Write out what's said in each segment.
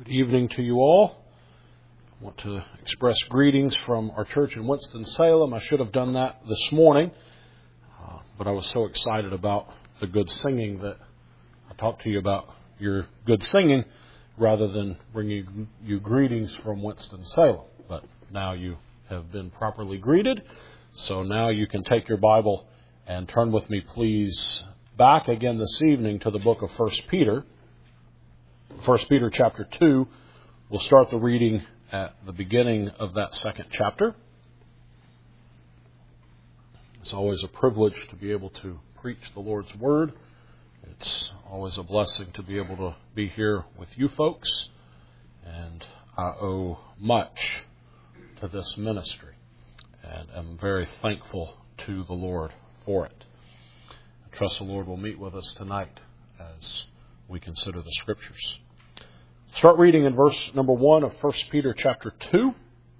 Good evening to you all. I want to express greetings from our church in Winston-Salem. I should have done that this morning, but I was so excited about the good singing that I talked to you about your good singing rather than bringing you greetings from Winston-Salem. But now you have been properly greeted, so now you can take your Bible and turn with me, please, back again this evening to the book of 1 Peter. 1 Peter chapter 2, we'll start the reading at the beginning of that second chapter. It's always a privilege to be able to preach the Lord's Word. It's always a blessing to be able to be here with you folks, and I owe much to this ministry, and am very thankful to the Lord for it. I trust the Lord will meet with us tonight as we consider the Scriptures. Start reading in verse number 1 of 1 Peter chapter 2.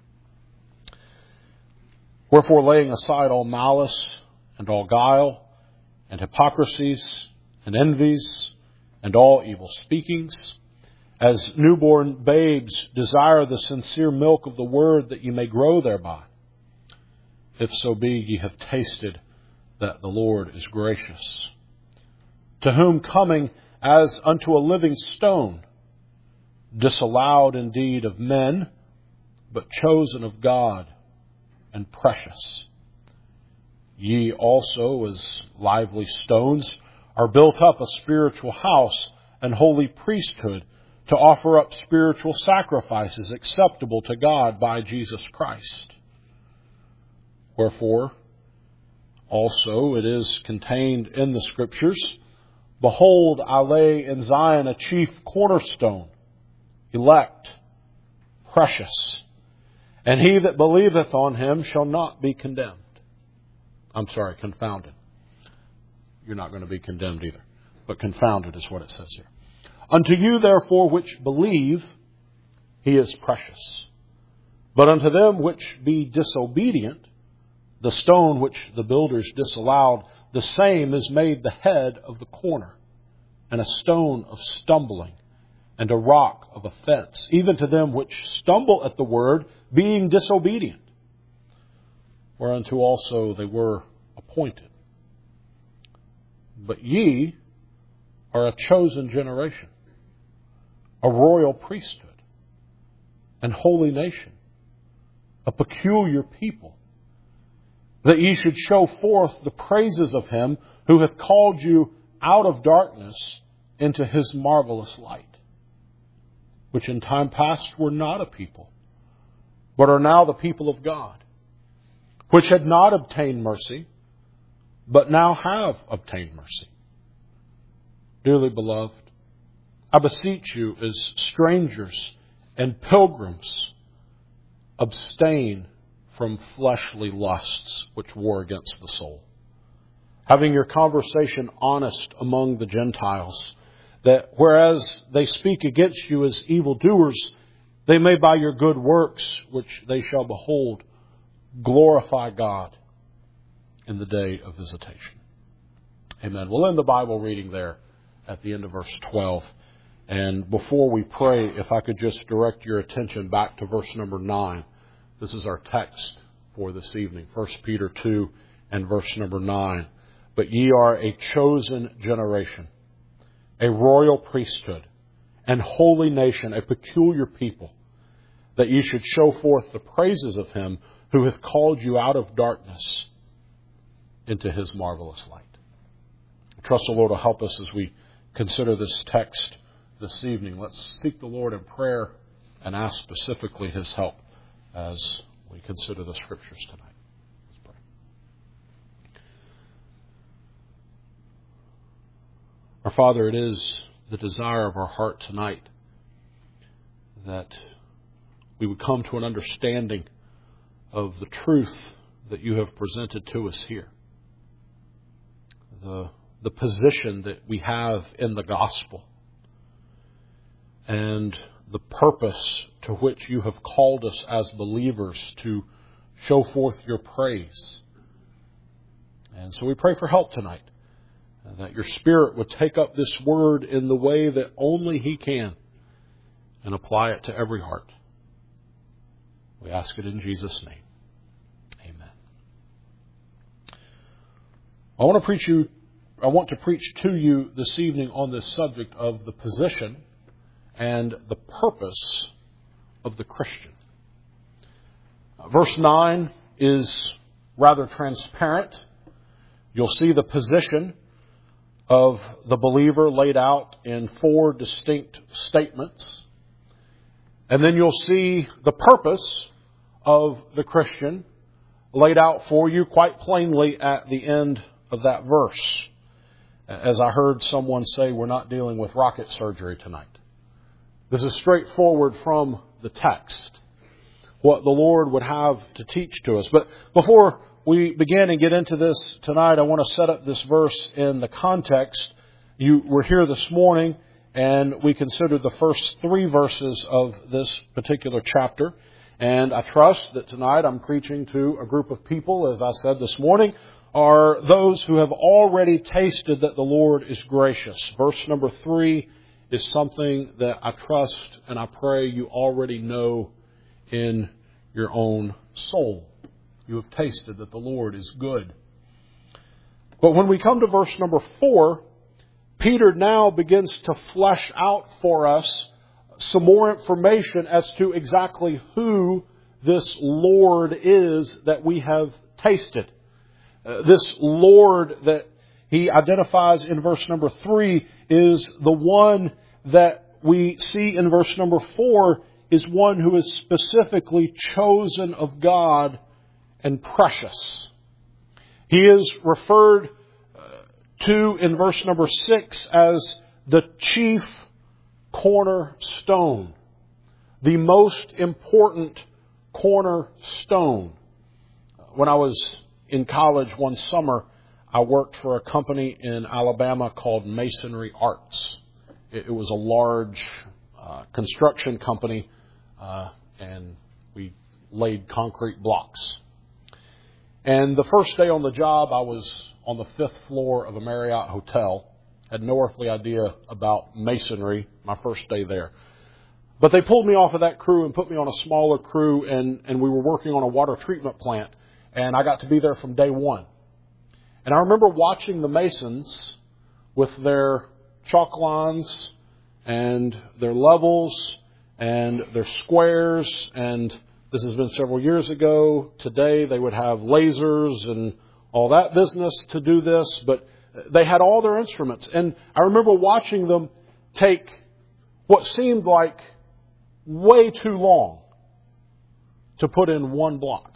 Wherefore, laying aside all malice and all guile and hypocrisies and envies and all evil speakings, as newborn babes desire the sincere milk of the word, that ye may grow thereby. If so be ye have tasted that the Lord is gracious. To whom coming as unto a living stone, disallowed indeed of men, but chosen of God and precious. Ye also, as lively stones, are built up a spiritual house and holy priesthood, to offer up spiritual sacrifices acceptable to God by Jesus Christ. Wherefore, also it is contained in the Scriptures, Behold, I lay in Zion a chief cornerstone, elect, precious, and he that believeth on him shall not be condemned. Confounded. You're not going to be condemned either, but confounded is what it says here. Unto you, therefore, which believe, he is precious. But unto them which be disobedient, the stone which the builders disallowed, the same is made the head of the corner, and a stone of stumbling, and a rock of offense, even to them which stumble at the word, being disobedient, whereunto also they were appointed. But ye are a chosen generation, a royal priesthood, and holy nation, a peculiar people, that ye should show forth the praises of him who hath called you out of darkness into his marvelous light, which in time past were not a people, but are now the people of God, which had not obtained mercy, but now have obtained mercy. Dearly beloved, I beseech you as strangers and pilgrims, abstain from fleshly lusts which war against the soul, having your conversation honest among the Gentiles, that whereas they speak against you as evildoers, they may by your good works, which they shall behold, glorify God in the day of visitation. Amen. We'll end the Bible reading there at the end of verse 12. And before we pray, if I could just direct your attention back to verse number 9. This is our text for this evening. 1 Peter 2 and verse number 9. But ye are a chosen generation, a royal priesthood, and holy nation, a peculiar people, that ye should show forth the praises of him who hath called you out of darkness into his marvelous light. I trust the Lord will help us as we consider this text this evening. Let's seek the Lord in prayer and ask specifically his help as we consider the Scriptures tonight. Let's pray. Our Father, it is the desire of our heart tonight that we would come to an understanding of the truth that you have presented to us here. The position that we have in the gospel, and the purpose to which you have called us as believers to show forth your praise. And so we pray for help tonight, that your Spirit would take up this word in the way that only he can, and apply it to every heart. We ask it in Jesus' name. Amen. I want to preach to you this evening on this subject of the position and the purpose of the Christian. Verse 9 is rather transparent. You'll see the position of the believer laid out in 4 distinct statements. And then you'll see the purpose of the Christian laid out for you quite plainly at the end of that verse. As I heard someone say, we're not dealing with rocket surgery tonight. This is straightforward from the text, what the Lord would have to teach to us. But before we begin and get into this tonight, I want to set up this verse in the context. You were here this morning, and we considered the first 3 verses of this particular chapter. And I trust that tonight I'm preaching to a group of people, as I said this morning, are those who have already tasted that the Lord is gracious. Verse number 3 is something that I trust and I pray you already know in your own soul. You have tasted that the Lord is good. But when we come to verse number 4, Peter now begins to flesh out for us some more information as to exactly who this Lord is that we have tasted. This Lord that he identifies in verse number 3 is the one that we see in verse number 4 is one who is specifically chosen of God and precious. He is referred to in verse number 6 as the chief cornerstone, the most important cornerstone. When I was in college one summer, I worked for a company in Alabama called Masonry Arts. It was a large construction company, and we laid concrete blocks. And the first day on the job, I was on the 5th floor of a Marriott hotel. Had no earthly idea about masonry my first day there. But they pulled me off of that crew and put me on a smaller crew, and we were working on a water treatment plant. And I got to be there from day one. And I remember watching the masons with their chalk lines and their levels and their squares. And this has been several years ago. Today they would have lasers and all that business to do this. But they had all their instruments. And I remember watching them take what seemed like way too long to put in one block.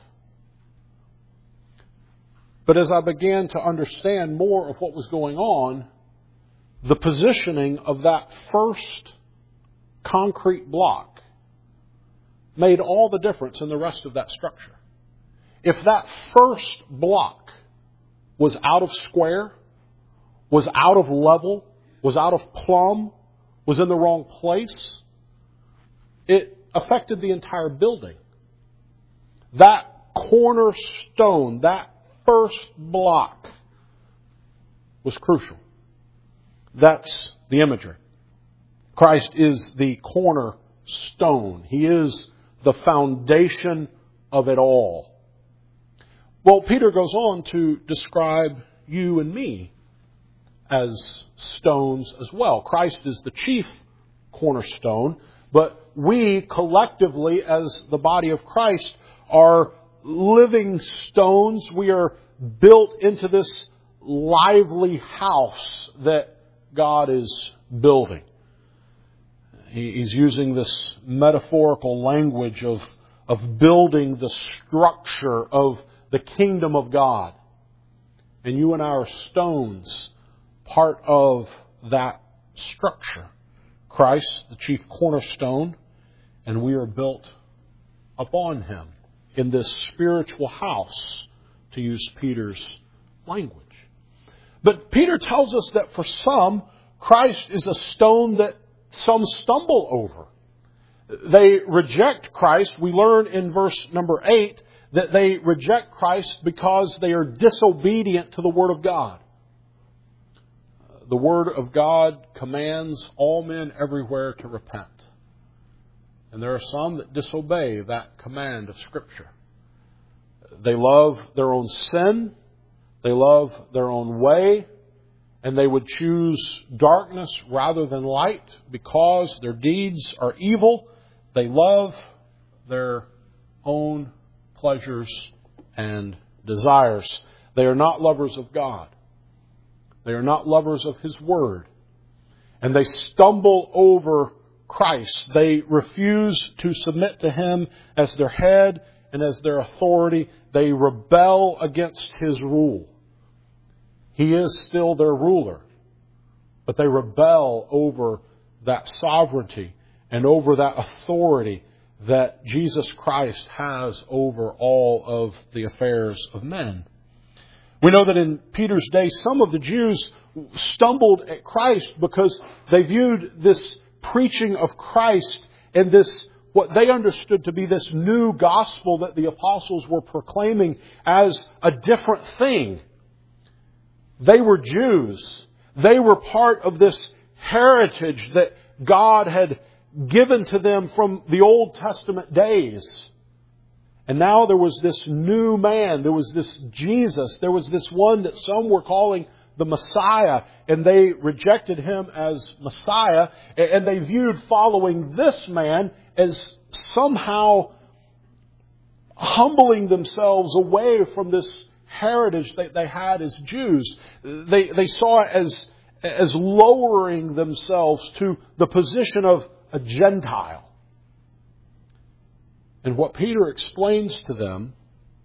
But as I began to understand more of what was going on, the positioning of that first concrete block made all the difference in the rest of that structure. If that first block was out of square, was out of level, was out of plumb, was in the wrong place, it affected the entire building. That cornerstone, that first block was crucial. That's the imagery. Christ is the cornerstone. He is the foundation of it all. Well, Peter goes on to describe you and me as stones as well. Christ is the chief cornerstone, but we collectively as the body of Christ are living stones. We are built into this lively house that God is building. He's using this metaphorical language of building the structure of the kingdom of God. And you and I are stones, part of that structure. Christ, the chief cornerstone, and we are built upon Him in this spiritual house, to use Peter's language. But Peter tells us that for some, Christ is a stone that some stumble over. They reject Christ. We learn in verse number 8 that they reject Christ because they are disobedient to the Word of God. The Word of God commands all men everywhere to repent. And there are some that disobey that command of Scripture. They love their own sin. They love their own way. And they would choose darkness rather than light because their deeds are evil. They love their own pleasures and desires. They are not lovers of God. They are not lovers of His Word. And they stumble over Christ. They refuse to submit to Him as their head and as their authority. They rebel against His rule. He is still their ruler. But they rebel over that sovereignty and over that authority that Jesus Christ has over all of the affairs of men. We know that in Peter's day, some of the Jews stumbled at Christ because they viewed this preaching of Christ and this, what they understood to be this new gospel that the apostles were proclaiming, as a different thing. They were Jews. They were part of this heritage that God had given to them from the Old Testament days. And now there was this new man. There was this Jesus. There was this one that some were calling the Messiah. And they rejected Him as Messiah. And they viewed following this man as somehow humbling themselves away from this heritage that they had as Jews. They saw it as lowering themselves to the position of a Gentile. And what Peter explains to them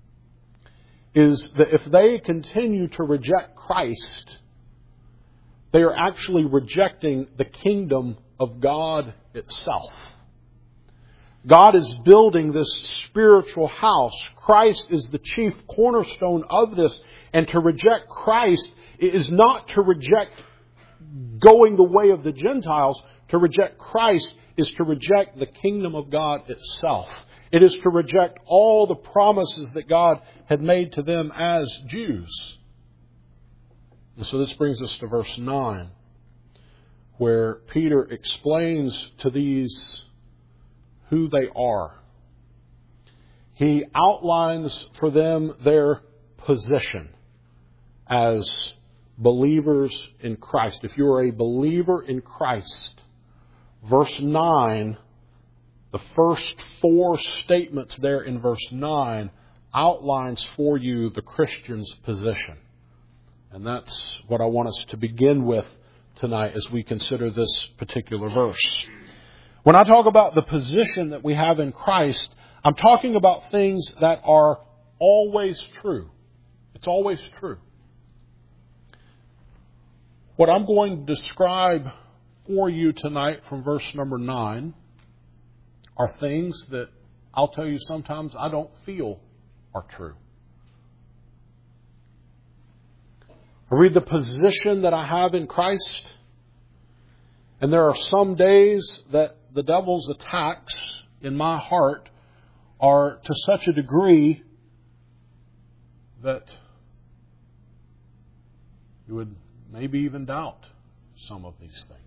is that if they continue to reject Christ, they are actually rejecting the kingdom of God itself. God is building this spiritual house. Christ is the chief cornerstone of this. And to reject Christ is not to reject going the way of the Gentiles. To reject Christ is to reject the kingdom of God itself. It is to reject all the promises that God had made to them as Jews. And so this brings us to verse 9, where Peter explains to these who they are. He outlines for them their position as believers in Christ. If you are a believer in Christ, verse 9, the first 4 statements there in verse 9 outlines for you the Christian's position. And that's what I want us to begin with tonight as we consider this particular verse. When I talk about the position that we have in Christ, I'm talking about things that are always true. It's always true. What I'm going to describe for you tonight from verse number 9 are things that I'll tell you sometimes I don't feel are true. I read the position that I have in Christ, and there are some days that the devil's attacks in my heart are to such a degree that you would maybe even doubt some of these things.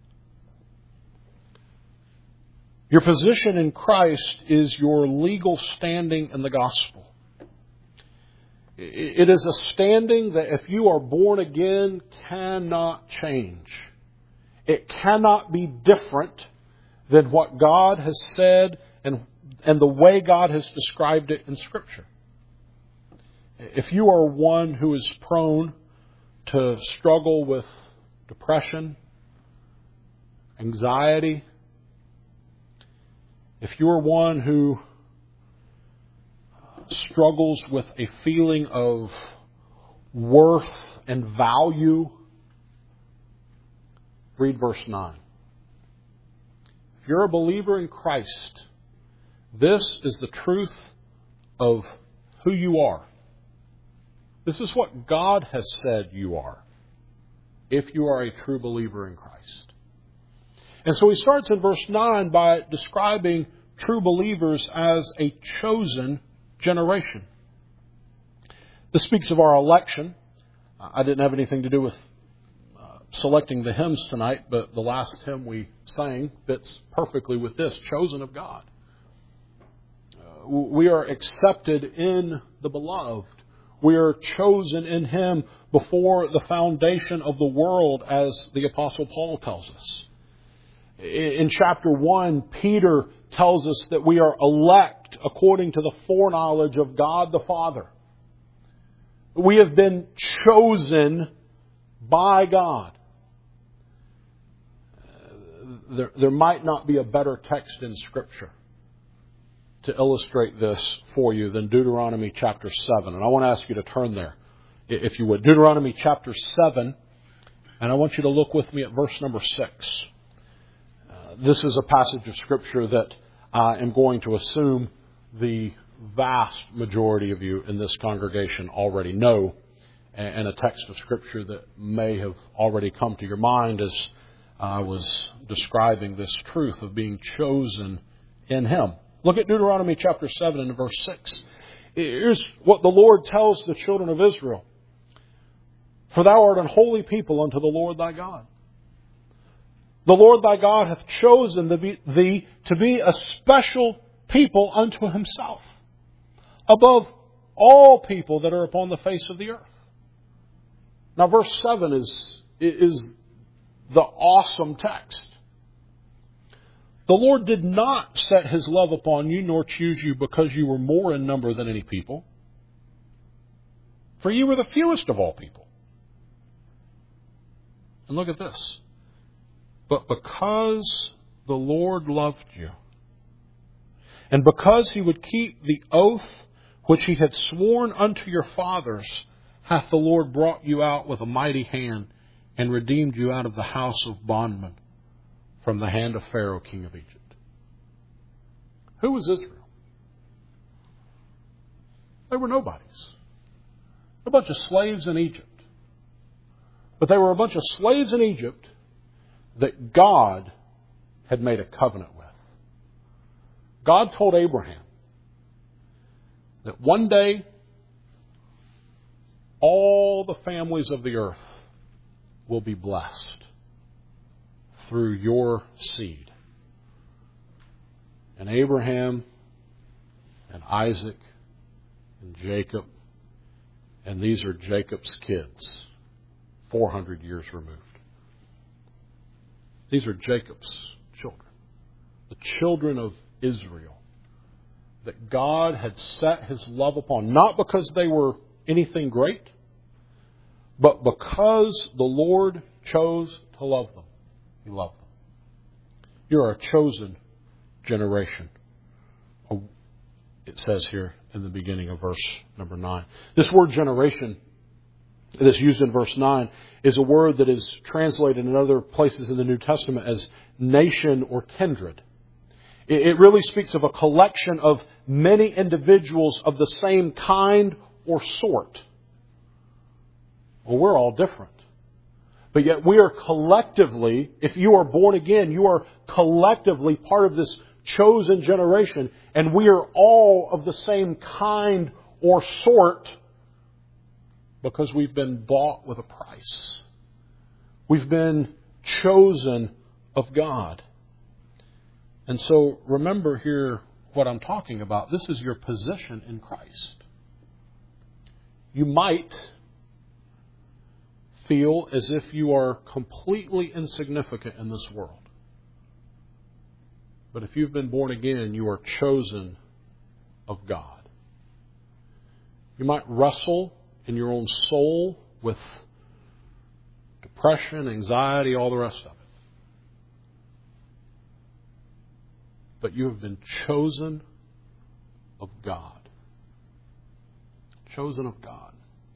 Your position in Christ is your legal standing in the gospel. It is a standing that, if you are born again, cannot change. It cannot be different than what God has said and the way God has described it in Scripture. If you are one who is prone to struggle with depression, anxiety, if you are one who struggles with a feeling of worth and value, read verse 9. If you're a believer in Christ, this is the truth of who you are. This is what God has said you are, if you are a true believer in Christ. And so he starts in verse 9 by describing true believers as a chosen generation. This speaks of our election. I didn't have anything to do with selecting the hymns tonight, but the last hymn we sang fits perfectly with this, chosen of God. We are accepted in the Beloved. We are chosen in Him before the foundation of the world, as the Apostle Paul tells us. In chapter 1, Peter tells us that we are elect according to the foreknowledge of God the Father. We have been chosen by God. There might not be a better text in Scripture to illustrate this for you than Deuteronomy chapter 7. And I want to ask you to turn there, if you would. Deuteronomy chapter 7, and I want you to look with me at verse number 6. This is a passage of Scripture that I am going to assume the vast majority of you in this congregation already know, and a text of Scripture that may have already come to your mind as I was describing this truth of being chosen in Him. Look at Deuteronomy chapter 7 and verse 6. Here's what the Lord tells the children of Israel. For thou art an holy people unto the Lord thy God. The Lord thy God hath chosen thee to be a special people unto Himself, above all people that are upon the face of the earth. Now verse 7 is the awesome text. The Lord did not set His love upon you, nor choose you because you were more in number than any people. For you were the fewest of all people. And look at this. But because the Lord loved you, and because He would keep the oath which He had sworn unto your fathers, hath the Lord brought you out with a mighty hand, and redeemed you out of the house of bondmen, from the hand of Pharaoh, king of Egypt. Who was Israel? They were nobodies. A bunch of slaves in Egypt. But they were a bunch of slaves in Egypt that God had made a covenant with. God told Abraham that one day all the families of the earth will be blessed through your seed. And Abraham and Isaac and Jacob, and these are Jacob's kids, 400 years removed. These are Jacob's children, the children of Israel, that God had set His love upon, not because they were anything great, but because the Lord chose to love them. He loved them. You are a chosen generation. It says here in the beginning of verse number 9. This word generation that's used in verse 9 is a word that is translated in other places in the New Testament as nation or kindred. It really speaks of a collection of many individuals of the same kind or sort. Well, we're all different. But yet we are collectively, if you are born again, you are collectively part of this chosen generation. And we are all of the same kind or sort because we've been bought with a price. We've been chosen of God. And so remember here what I'm talking about. This is your position in Christ. You might feel as if you are completely insignificant in this world. But if you've been born again, you are chosen of God. You might wrestle in your own soul with depression, anxiety, all the rest of it. But you have been chosen of God. Chosen of God.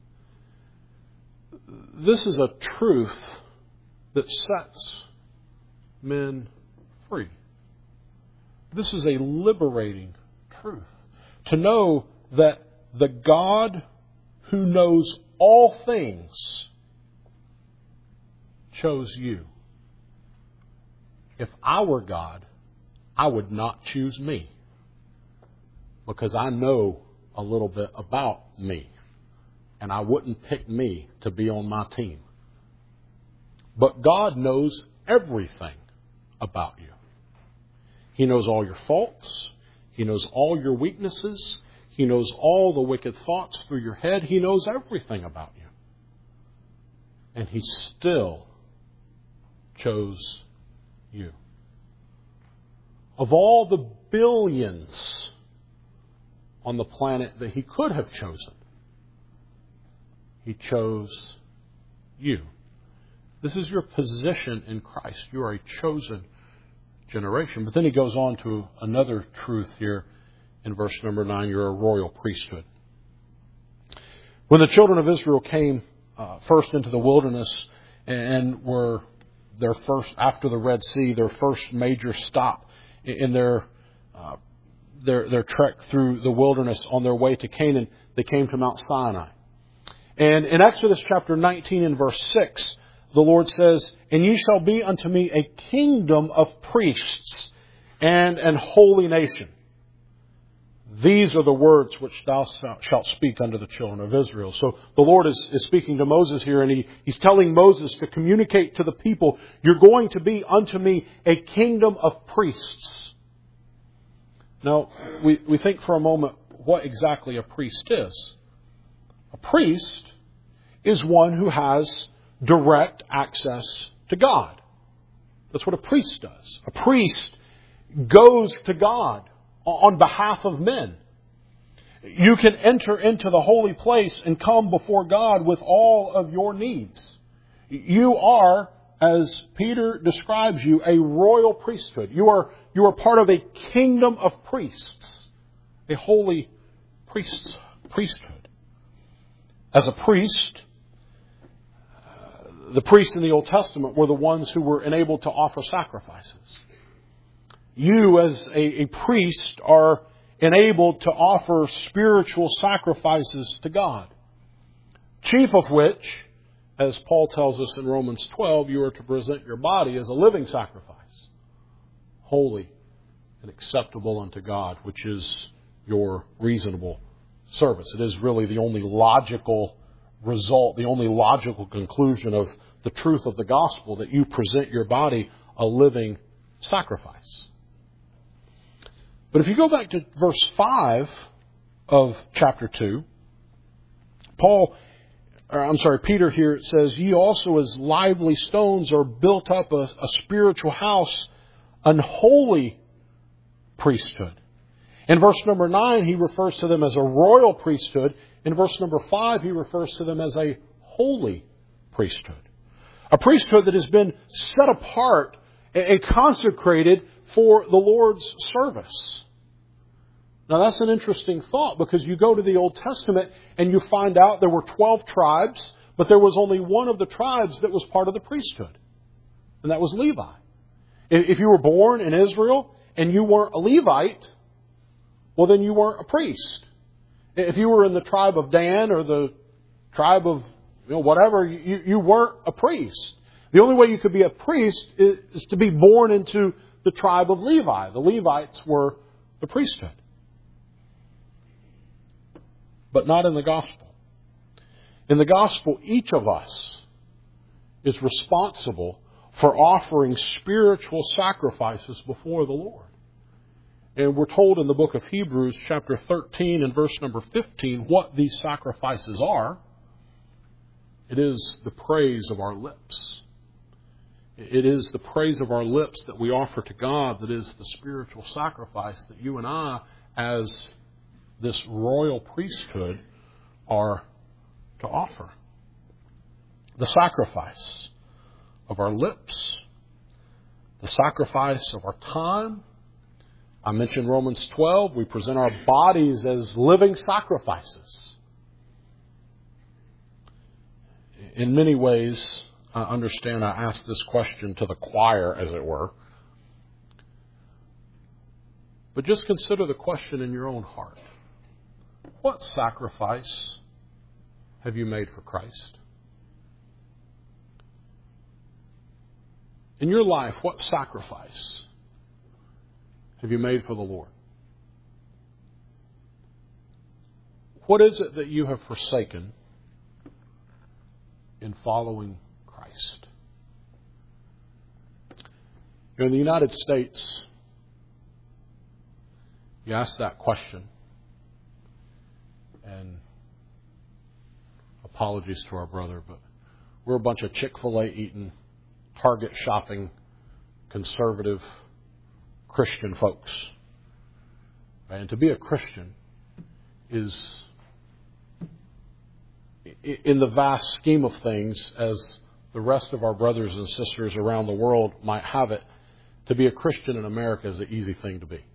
This is a truth that sets men free. This is a liberating truth. To know that the God who knows all things chose you. If I were God, I would not choose me, because I know a little bit about me, and I wouldn't pick me to be on my team. But God knows everything about you. He knows all your faults. He knows all your weaknesses. He knows all the wicked thoughts through your head. He knows everything about you. And He still chose you. Of all the billions on the planet that He could have chosen, He chose you. This is your position in Christ. You are a chosen generation. But then He goes on to another truth here in verse number 9. You're a royal priesthood. When the children of Israel came first into the wilderness and were their first, after the Red Sea, their first major stop in their trek through the wilderness on their way to Canaan, they came to Mount Sinai. And in Exodus chapter 19 and verse 6, the Lord says, "And ye shall be unto me a kingdom of priests and an holy nation. These are the words which thou shalt speak unto the children of Israel." So the Lord is speaking to Moses here, and He's telling Moses to communicate to the people, you're going to be unto me a kingdom of priests. Now, we think for a moment what exactly a priest is. A priest is one who has direct access to God. That's what a priest does. A priest goes to God on behalf of men. You can enter into the holy place and come before God with all of your needs. You are, as Peter describes you, a royal priesthood. You are part of a kingdom of priests, a holy priesthood. As a priest, the priests in the Old Testament were the ones who were enabled to offer sacrifices. You, as a priest, are enabled to offer spiritual sacrifices to God. Chief of which, as Paul tells us in Romans 12, you are to present your body as a living sacrifice, holy and acceptable unto God, which is your reasonable service. It is really the only logical result, the only logical conclusion of the truth of the gospel, that you present your body a living sacrifice. But if you go back to verse 5 of chapter 2, Peter here says, "Ye also as lively stones are built up a spiritual house, an holy priesthood." In verse number 9, he refers to them as a royal priesthood. In verse number 5, he refers to them as a holy priesthood. A priesthood that has been set apart and consecrated for the Lord's service. Now that's an interesting thought, because you go to the Old Testament and you find out there were 12 tribes, but there was only one of the tribes that was part of the priesthood, and that was Levi. If you were born in Israel and you weren't a Levite, well then you weren't a priest. If you were in the tribe of Dan or the tribe of whatever, you weren't a priest. The only way you could be a priest is to be born into the tribe of Levi. The Levites were the priesthood. But not in the gospel. In the gospel, each of us is responsible for offering spiritual sacrifices before the Lord. And we're told in the book of Hebrews, chapter 13 and verse number 15, what these sacrifices are. It is the praise of our lips. It is the praise of our lips that we offer to God that is the spiritual sacrifice that you and I, as this royal priesthood, are to offer. The sacrifice of our lips, the sacrifice of our time. I mentioned Romans 12. We present our bodies as living sacrifices. In many ways, I understand I asked this question to the choir, as it were. But just consider the question in your own heart. What sacrifice have you made for Christ? In your life, what sacrifice have you made for the Lord? What is it that you have forsaken in following Christ? In the United States, you ask that question, and apologies to our brother, but we're a bunch of Chick-fil-A eating, Target shopping, conservative Christian folks. And to be a Christian is, in the vast scheme of things, as the rest of our brothers and sisters around the world might have it, to be a Christian in America is an easy thing to be.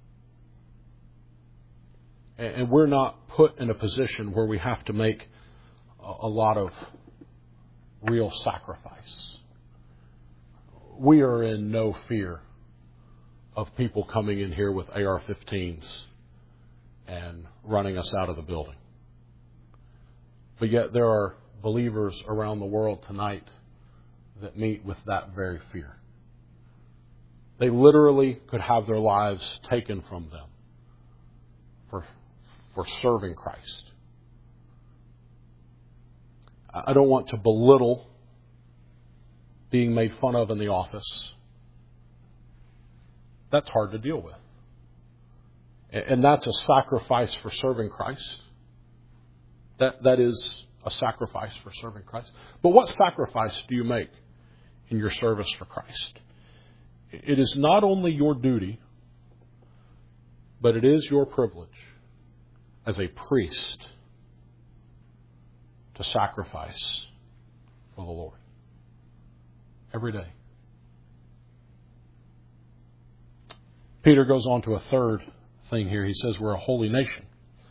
And we're not put in a position where we have to make a lot of real sacrifice. We are in no fear of people coming in here with AR-15s and running us out of the building. But yet there are believers around the world tonight that meet with that very fear. They literally could have their lives taken from them for serving Christ. I don't want to belittle being made fun of in the office. That's hard to deal with. And that's a sacrifice for serving Christ. That is a sacrifice for serving Christ. But what sacrifice do you make in your service for Christ? It is not only your duty, but it is your privilege as a priest to sacrifice for the Lord every day. Peter goes on to a third thing here. He says we're a holy nation.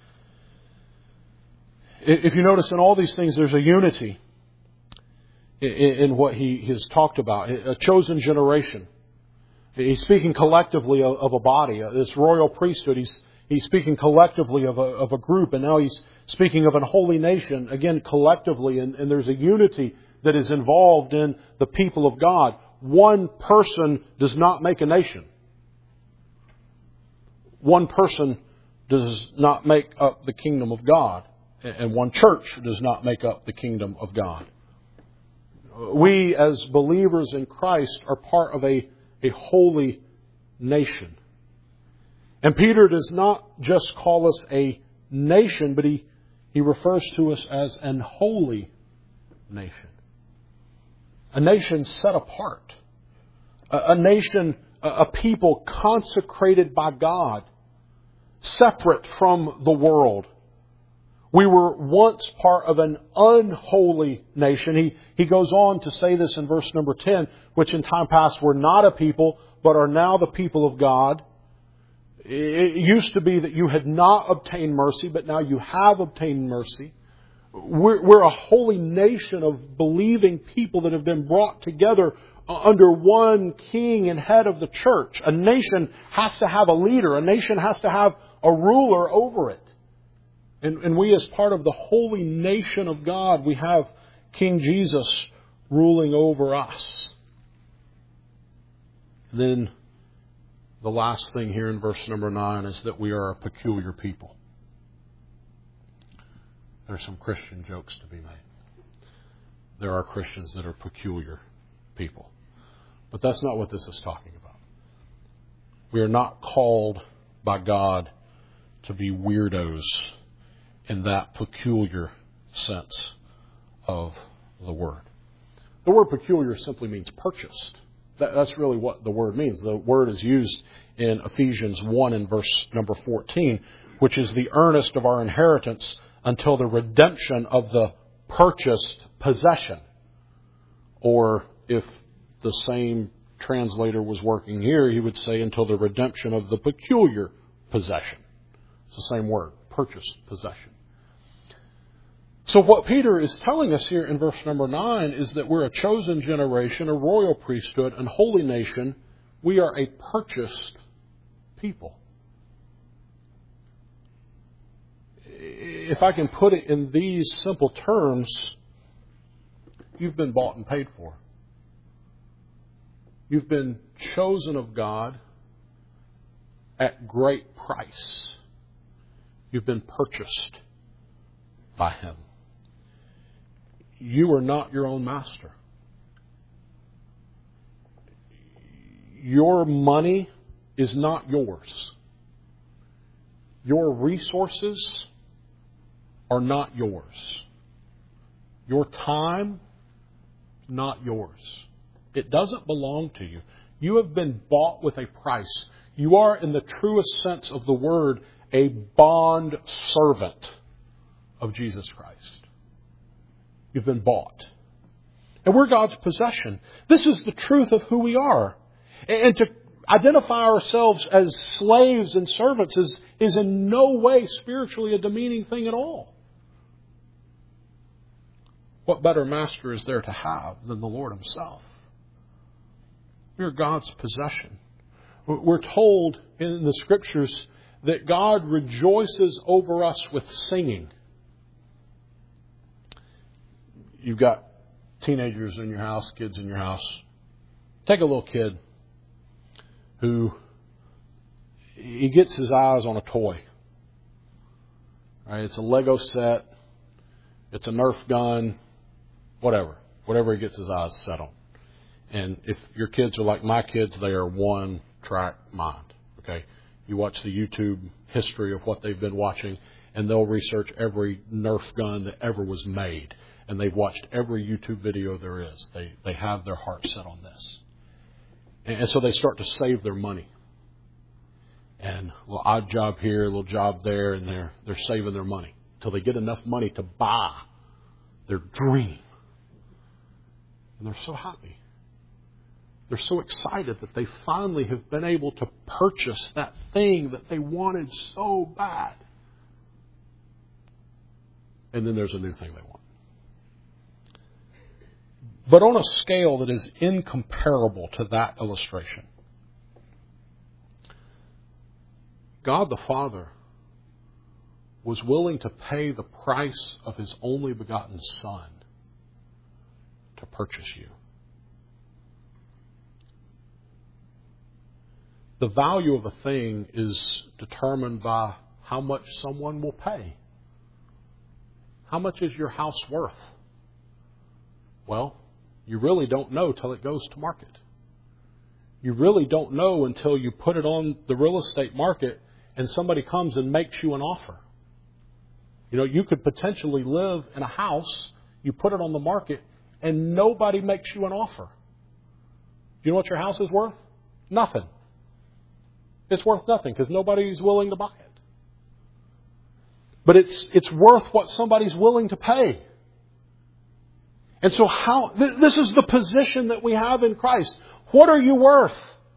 If you notice in all these things, there's a unity in what he has talked about. A chosen generation. He's speaking collectively of a body, this royal priesthood. He's speaking collectively of a group, and now he's speaking of a holy nation, again, collectively, and there's a unity that is involved in the people of God. One person does not make a nation. One person does not make up the kingdom of God, and one church does not make up the kingdom of God. We, as believers in Christ, are part of a holy nation. And Peter does not just call us a nation, but he refers to us as an holy nation. A nation set apart. A nation, a people consecrated by God, separate from the world. We were once part of an unholy nation. He goes on to say this in verse number 10, which in time past were not a people, but are now the people of God. It used to be that you had not obtained mercy, but now you have obtained mercy. We're a holy nation of believing people that have been brought together under one king and head of the church. A nation has to have a leader. A nation has to have a ruler over it. And we, as part of the holy nation of God, we have King Jesus ruling over us. Then the last thing here in verse number 9 is that we are a peculiar people. There's some Christian jokes to be made. There are Christians that are peculiar people. But that's not what this is talking about. We are not called by God to be weirdos in that peculiar sense of the word. The word peculiar simply means purchased. That's really what the word means. The word is used in Ephesians 1 and verse number 14, which is the earnest of our inheritance until the redemption of the purchased possession. Or if the same translator was working here, he would say until the redemption of the peculiar possession. It's the same word, purchased possession. So what Peter is telling us here in verse number 9 is that we're a chosen generation, a royal priesthood, and holy nation. We are a purchased people. If I can put it in these simple terms, you've been bought and paid for. You've been chosen of God at great price. You've been purchased by Him. You are not your own master. your money is not yours. Your resources are not yours. Your time, not yours. It doesn't belong to you. You have been bought with a price. You are, in the truest sense of the word, a bond servant of Jesus Christ. You've been bought. And we're God's possession. This is the truth of who we are. And to identify ourselves as slaves and servants is in no way spiritually a demeaning thing at all. What better master is there to have than the Lord Himself? We are God's possession. We're told in the Scriptures that God rejoices over us with singing. You've got teenagers in your house, kids in your house. Take a little kid who he gets his eyes on a toy. Right? It's a Lego set. It's a Nerf gun. Whatever he gets his eyes set on. And if your kids are like my kids, they are one-track mind. Okay, you watch the YouTube history of what they've been watching, and they'll research every Nerf gun that ever was made. And they've watched every YouTube video there is. They have their heart set on this. And so they start to save their money. And a little odd job here, a little job there, and they're saving their money until they get enough money to buy their dream. And they're so happy. They're so excited that they finally have been able to purchase that thing that they wanted so bad. And then there's a new thing they want. But on a scale that is incomparable to that illustration, God the Father was willing to pay the price of His only begotten Son to purchase you. The value of a thing is determined by how much someone will pay. How much is your house worth? Well, you really don't know till it goes to market. You really don't know until you put it on the real estate market and somebody comes and makes you an offer. You know, you could potentially live in a house, you put it on the market, and nobody makes you an offer. Do you know what your house is worth? Nothing. It's worth nothing because nobody's willing to buy it. But it's worth what somebody's willing to pay. And so this is the position that we have in Christ. What are you worth?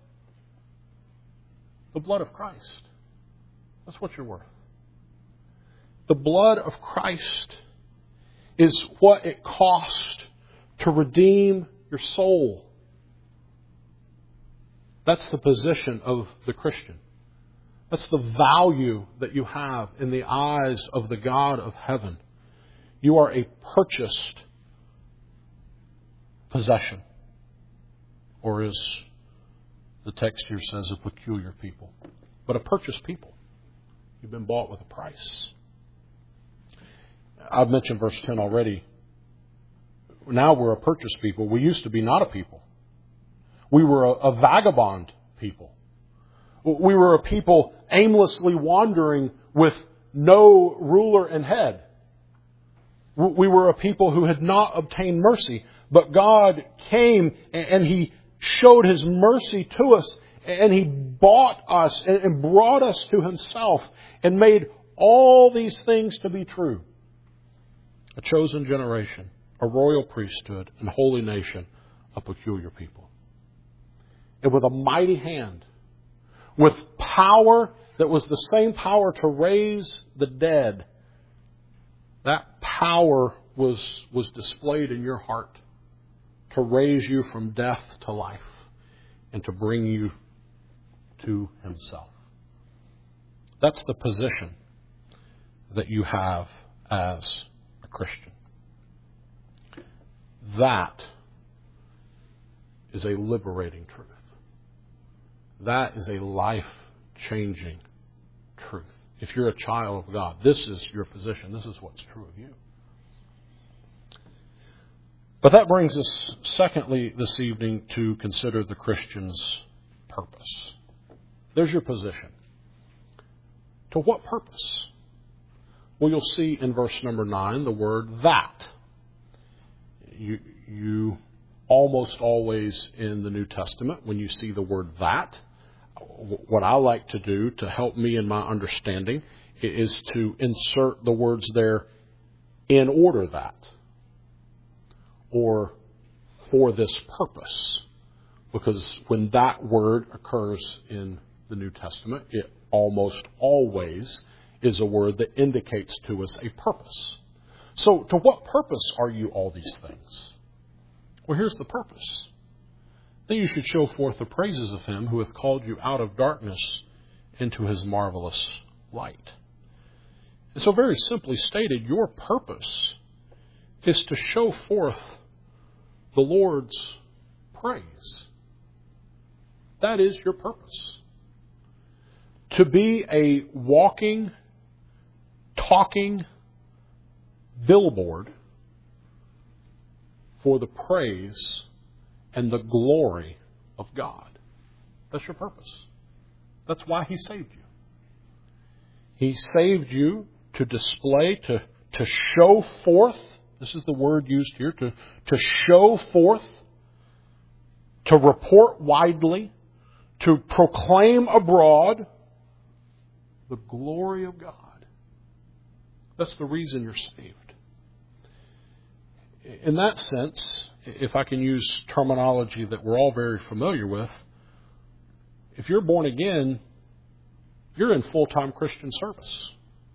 The blood of Christ. That's what you're worth. The blood of Christ is what it cost to redeem your soul. That's the position of the Christian. That's the value that you have in the eyes of the God of heaven. You are a purchased possession. Or as the text here says, a peculiar people. But a purchased people. You've been bought with a price. I've mentioned verse 10 already. Now we're a purchased people. We used to be not a people. We were a vagabond people. We were a people aimlessly wandering with no ruler and head. We were a people who had not obtained mercy. But God came and He showed His mercy to us. And He bought us and brought us to Himself and made all these things to be true. A chosen generation, a royal priesthood, and holy nation, a peculiar people. And with a mighty hand, with power that was the same power to raise the dead, that power was displayed in your heart to raise you from death to life and to bring you to Himself. That's the position that you have as a Christian. That is a liberating truth. That is a life-changing truth. If you're a child of God, this is your position. This is what's true of you. But that brings us, secondly, this evening to consider the Christian's purpose. There's your position. To what purpose? Well, you'll see in verse number 9 the word that. You almost always in the New Testament, when you see the word that, what I like to do to help me in my understanding is to insert the words there, in order that, or for this purpose. Because when that word occurs in the New Testament, it almost always is a word that indicates to us a purpose. So, to what purpose are you all these things? Well, here's the purpose. That you should show forth the praises of Him who hath called you out of darkness into His marvelous light. And so, very simply stated, your purpose is to show forth the Lord's praise. That is your purpose. To be a walking, talking billboard for the praise and the glory of God. That's your purpose. That's why He saved you. He saved you to display, to show forth. This is the word used here, to show forth, to report widely, to proclaim abroad the glory of God. That's the reason you're saved. In that sense, if I can use terminology that we're all very familiar with, if you're born again, you're in full-time Christian service.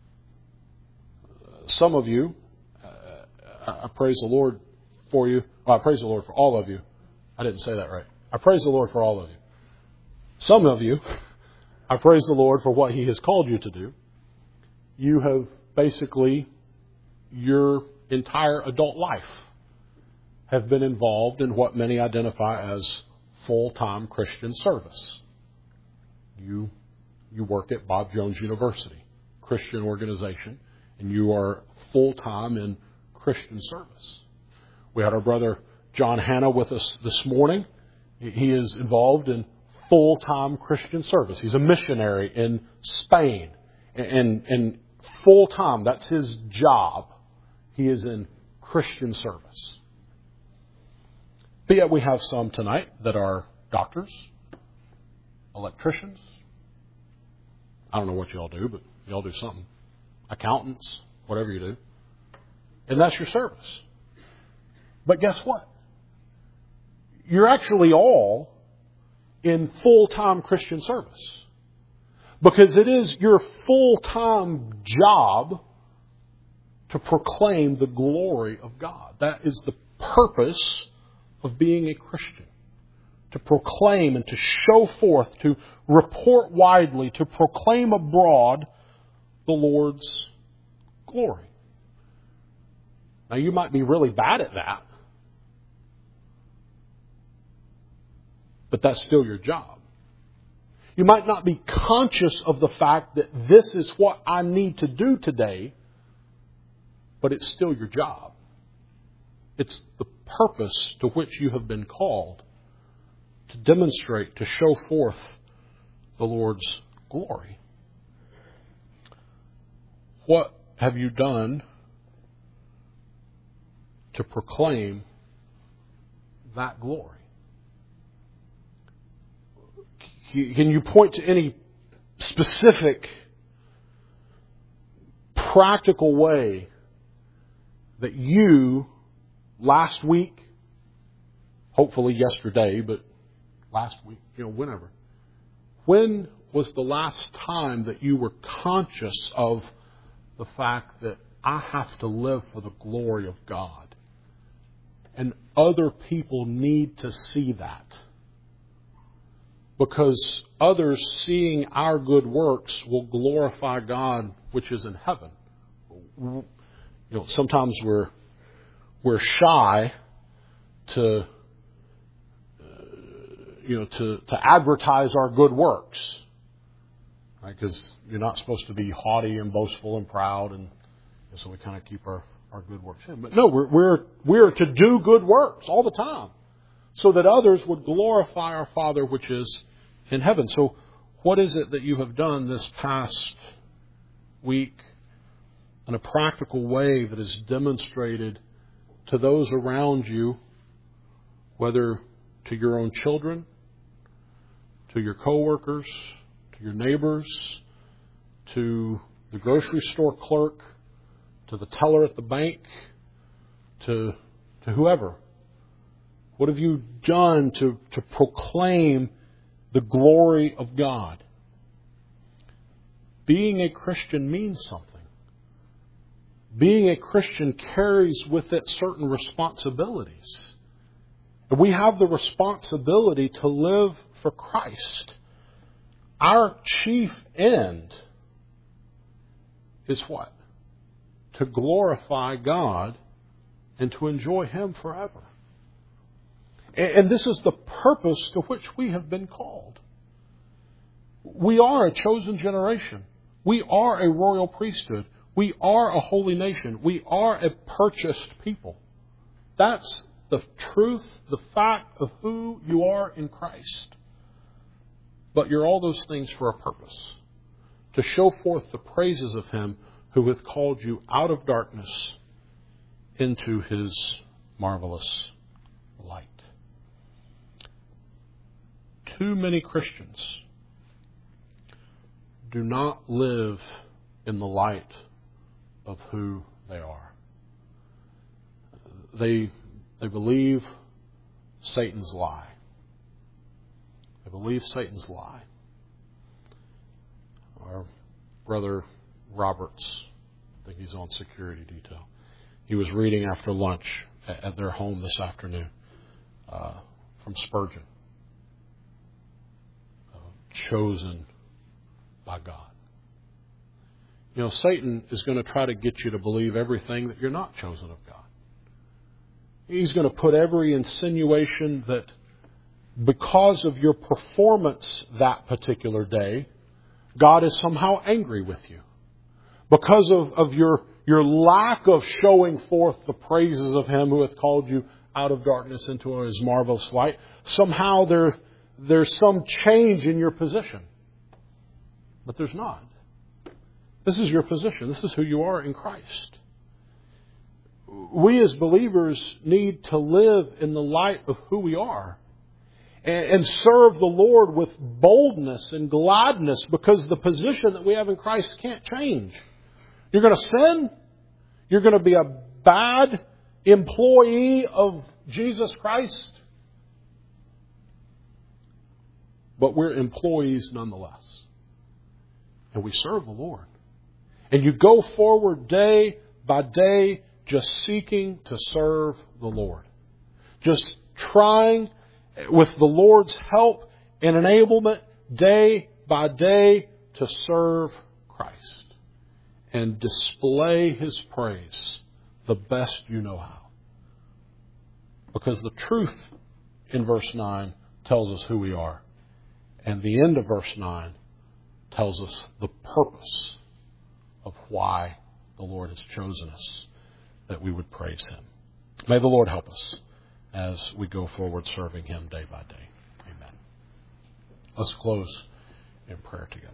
Some of you, I praise the Lord for you. Well, I praise the Lord for all of you. I didn't say that right. I praise the Lord for all of you. Some of you, I praise the Lord for what He has called you to do. You have basically, your entire adult life have been involved in what many identify as full-time Christian service. You work at Bob Jones University, Christian organization, and you are full-time in Christian service. We had our brother John Hanna with us this morning. He is involved in full-time Christian service. He's a missionary in Spain. And full-time, that's his job. He is in Christian service. But yet we have some tonight that are doctors, electricians. I don't know what you all do, but you all do something. Accountants, whatever you do. And that's your service. But guess what? You're actually all in full-time Christian service. Because it is your full-time job to proclaim the glory of God. That is the purpose of being a Christian. To proclaim and to show forth, to report widely, to proclaim abroad the Lord's glory. Now you might be really bad at that, but that's still your job. You might not be conscious of the fact that this is what I need to do today, but it's still your job. It's the purpose to which you have been called to demonstrate, to show forth the Lord's glory. What have you done to proclaim that glory? Can you point to any specific, practical way that you, last week, hopefully yesterday, but last week, whenever, when was the last time that you were conscious of the fact that I have to live for the glory of God? And other people need to see that. Because others seeing our good works will glorify God which is in heaven. Sometimes we're shy to advertise our good works, right? Because you're not supposed to be haughty and boastful and proud, and so we kind of keep our good works in. But no, we're to do good works all the time, so that others would glorify our Father which is in heaven. So what is it that you have done this past week in a practical way that is demonstrated to those around you, whether to your own children, to your coworkers, to your neighbors, to the grocery store clerk, to the teller at the bank, to whoever? What have you done to proclaim the glory of God? Being a Christian means something. Being a Christian carries with it certain responsibilities. And we have the responsibility to live for Christ. Our chief end is what? To glorify God and to enjoy Him forever. And this is the purpose to which we have been called. We are a chosen generation. We are a royal priesthood. We are a holy nation. We are a purchased people. That's the truth, the fact of who you are in Christ. But you're all those things for a purpose. To show forth the praises of Him who hath called you out of darkness into His marvelous light. Too many Christians do not live in the light of who they are. They believe Satan's lie. They believe Satan's lie. Our brother Roberts, I think he's on security detail. He was reading after lunch at their home this afternoon from Spurgeon. Chosen by God. You know, Satan is going to try to get you to believe everything that you're not chosen of God. He's going to put every insinuation that because of your performance that particular day, God is somehow angry with you. Because of your lack of showing forth the praises of Him who hath called you out of darkness into His marvelous light, somehow there's some change in your position. But there's not. This is your position. This is who you are in Christ. We as believers need to live in the light of who we are and serve the Lord with boldness and gladness, because the position that we have in Christ can't change. You're going to sin. You're going to be a bad employee of Jesus Christ. But we're employees nonetheless. And we serve the Lord. And you go forward day by day just seeking to serve the Lord. Just trying with the Lord's help and enablement day by day to serve Christ. And display His praise the best you know how. Because the truth in verse 9 tells us who we are. And the end of verse 9 tells us the purpose of why the Lord has chosen us, that we would praise Him. May the Lord help us as we go forward serving Him day by day. Amen. Let's close in prayer together.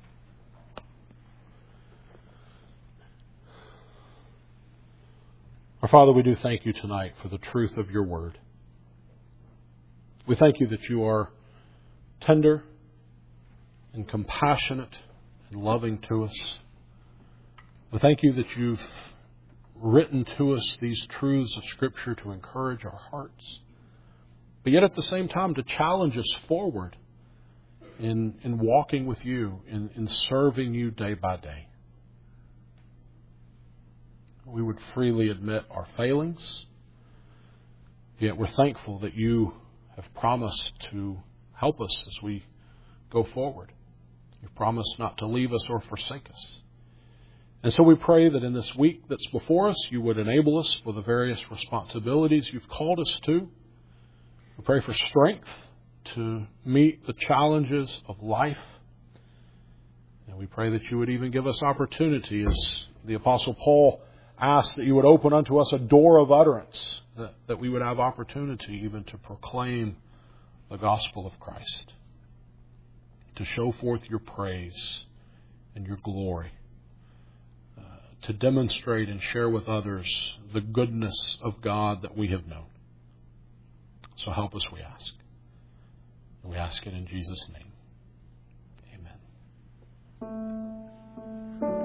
Our Father, we do thank You tonight for the truth of Your word. We thank You that You are tender and compassionate and loving to us. We thank You that You've written to us these truths of Scripture to encourage our hearts, but yet at the same time to challenge us forward in walking with You, in serving You day by day. We would freely admit our failings, yet we're thankful that You have promised to help us as we go forward. You've promised not to leave us or forsake us. And so we pray that in this week that's before us, You would enable us for the various responsibilities You've called us to. We pray for strength to meet the challenges of life. And we pray that You would even give us opportunity, as the Apostle Paul asked, that You would open unto us a door of utterance, that we would have opportunity even to proclaim the gospel of Christ. to show forth your praise and your glory, to demonstrate and share with others the goodness of God that we have known. So help us, we ask. And we ask it in Jesus' name. Amen.